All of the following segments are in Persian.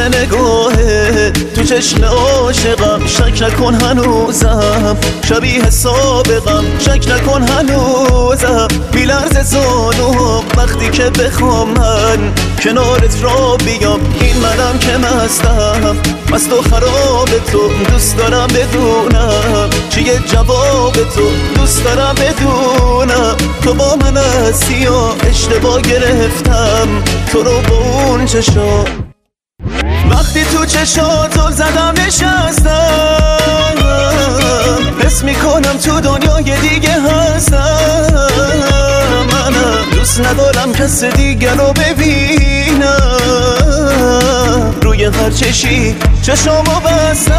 افتاده نگاهه تو چشم عاشقم، شک نکن هنوزم شبیه سابقم، شک نکن هنوزم میلرزه زانوم وقتی که بخوام من کنارت را بیام. این منم که مستم، مست و خراب تو، دوست دارم بدونم چیه جواب تو، دوست دارم بدونم تو با من هستی یا اشتباه گرفتم تو رو با اون چشا. وقتی تو چشات زل زدم نشستم، حس میکنم تو دنیای دیگه هستم. منم دوست ندارم کس دیگه رو ببینم، روی هر چشی چشامو بستم.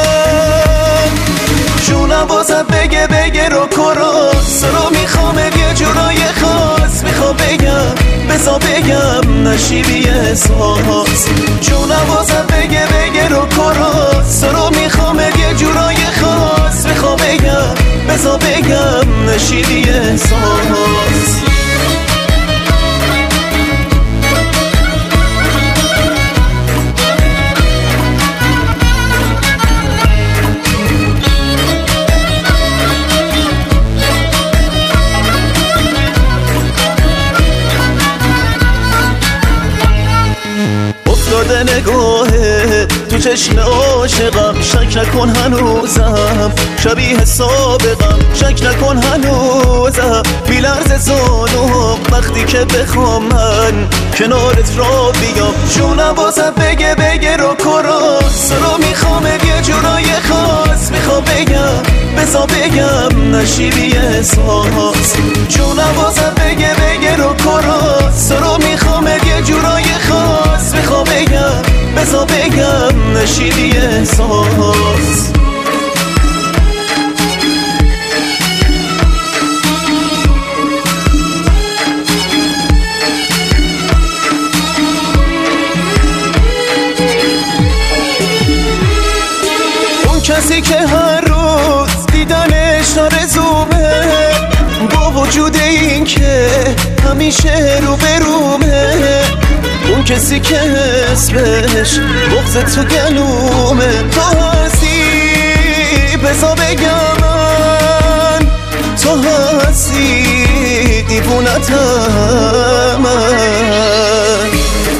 جونم بازت بگه رو کراس رو میخوام یه جورای خاص، میخوام بگم بزا بگم نشیبی احساس. جونم بازت بگه رو کراس رو میخوام یه جورای خاص، میخوام بگم بزا بگم نشیبی احساس. افتاده نگاهه تو چشم عاشقم، شک نکن هنوزم شبیه سابقم، شک نکن هنوزم میلرزه زانوم وقتی که بخوام من کنارت را بیام. جونم بازت بگه رو کراس رو میخوام یه جورای خاص، میخوام بگم بزا بگم نشیبی احساس. جونم بازت بگه رو کراس رو میخوام یه جورای خاص، میخوام بگم بزا بگم نشیبی احساس. اون کسی که هر روز دیدنش آرزومه، با وجود این که همیشه رو برومه. اون کسی که اسمش بغض تو گلومه، تو هستی بزا بگم من، تو هستی دیوونتم من.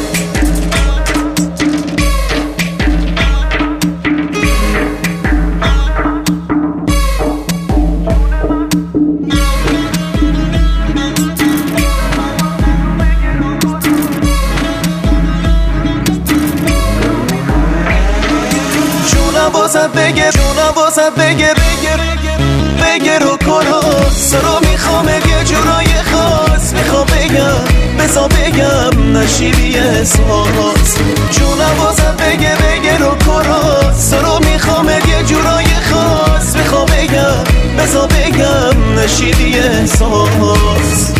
جونم بازت بگه رو کراس رو میخوام یه جورای خاص، میخوام بگم بزا بگم نشیبی احساس. جونم بازت بگه رو کراس رو میخوام یه جورای خاص، میخوام بگم بزا بگم نشیبی احساس.